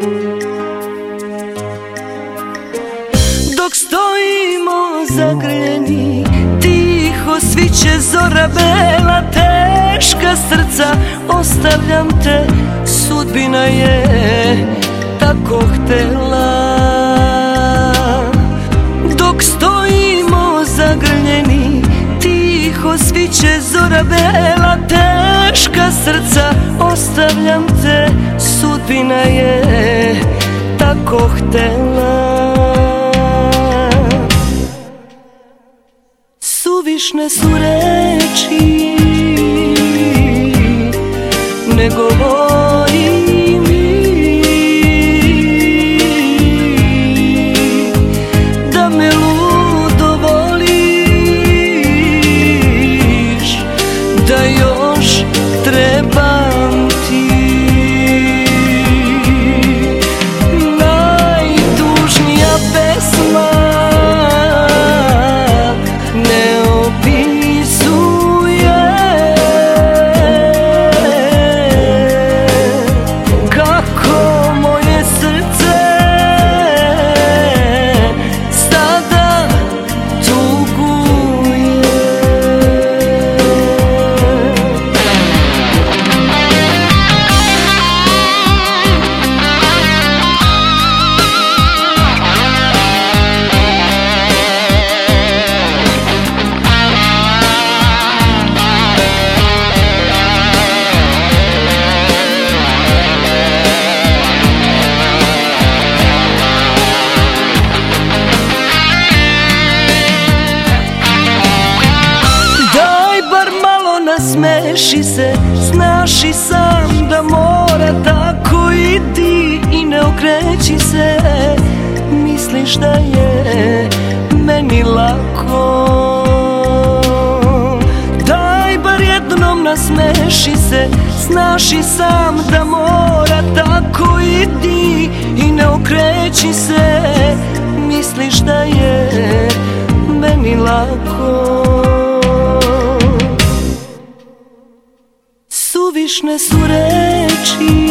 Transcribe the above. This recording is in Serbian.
Dok stojimo zagrljeni, tiho sviće zora bela, teška srca ostavljam te, sudbina je tako htela. Dok stojimo zagrljeni, tiho sviće zora bela, teška srca ostavljam te, sudbina je tako htela. Suvišne su reči, ne govori mi da me ludo voliš, da još trebam ti. Najtužnija pesma smeši se, znaš i sam da mora tako idi i ne okreći se, misliš da je meni lako. Daj bar jednom nasmeši se, znaš i sam da mora tako idi i ne okreći se, misliš da je meni lako. Suvišne su reči,